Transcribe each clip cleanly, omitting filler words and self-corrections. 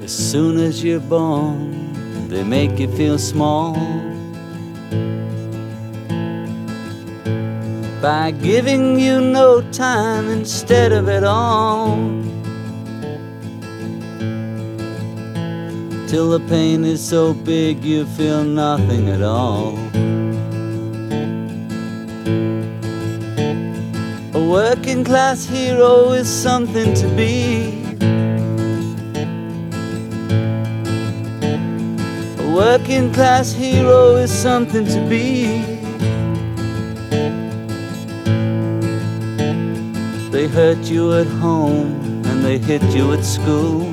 As soon as you're born, they make you feel small by giving you no time instead of it all, till the pain is so big you feel nothing at all. A working class hero is something to be. A working class hero is something to be. They hurt you at home and they hit you at school.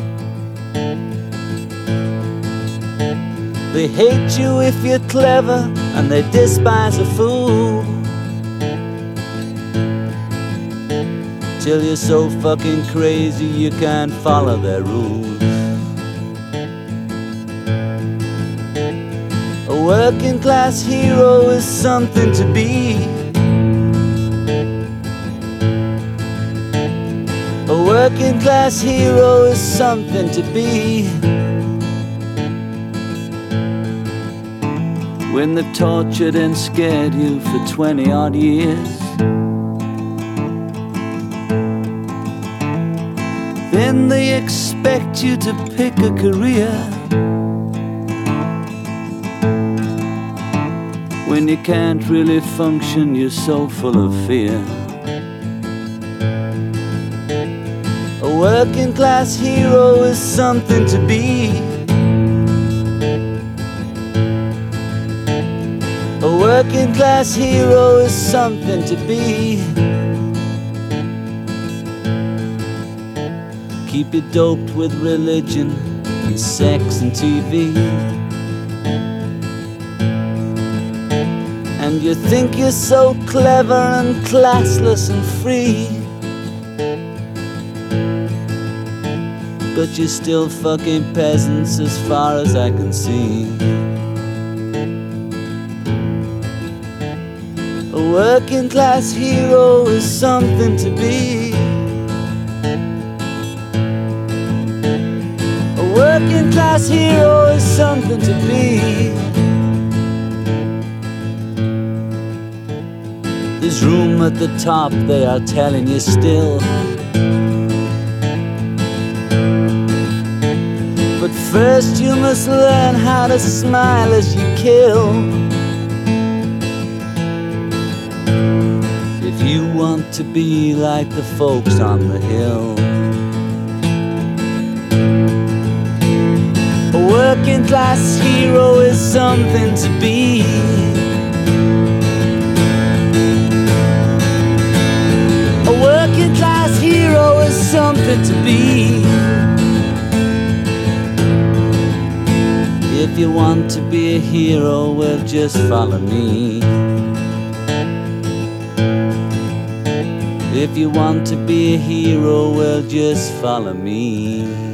They hate you if you're clever and they despise a fool, till you're so fucking crazy you can't follow their rules. A working class hero is something to be. A working class hero is something to be. When they've tortured and scared you for 20 odd years, then they expect you to pick a career. When you can't really function, you're so full of fear. A working class hero is something to be. A working class hero is something to be. Keep you doped with religion and sex and TV, and you think you're so clever and classless and free, but you're still fucking peasants as far as I can see. A working class hero is something to be. A working class hero is something to be. There's room at the top, they are telling you still, but first you must learn how to smile as you kill. If you want to be like the folks on the hill. A working class hero is something to be. A working class hero is something to be. If you want to be a hero, well, just follow me. If you want to be a hero, well, just follow me.